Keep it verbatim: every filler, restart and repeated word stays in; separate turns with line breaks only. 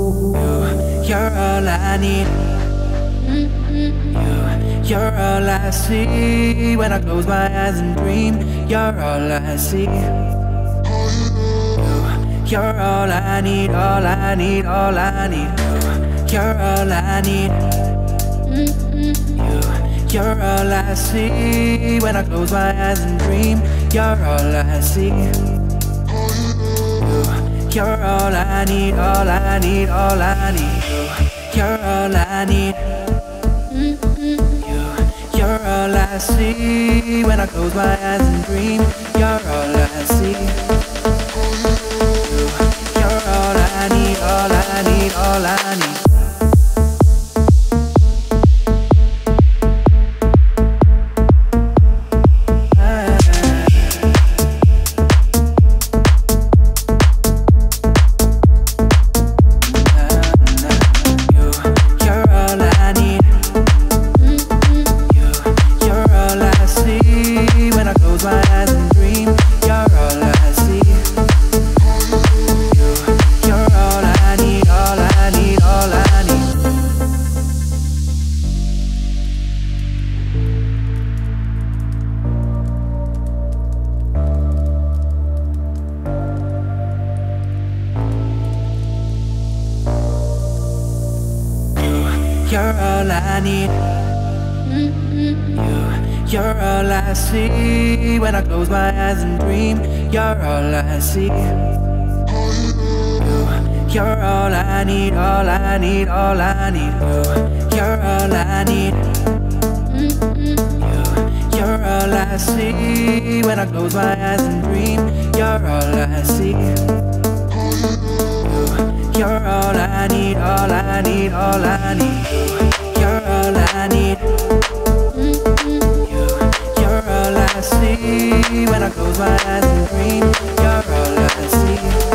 You, you're all I need. You, you're all I see when I close my eyes and dream. You're all I see. You, you're all I need, all I need, all I need. You, you're all I need. You, you're all I see when I close my eyes and dream. You're all I see. You, you're all I need, all I need, all I need. You, you're all I need. You, you're all I see when I close my eyes and dream. You're all I see. You, you're all I need, all I need, all I need. You're all I need. You, you're all I see when I close my eyes and dream. You're all I see. You, you're all I need, all I need, all I need. You, you're all I need. You, you're all I see when I close my eyes and dream. You're all I see. You're all I need, all I need, all I need. You're all I need. You, you're all I see when I close my eyes and dream. You're all I see.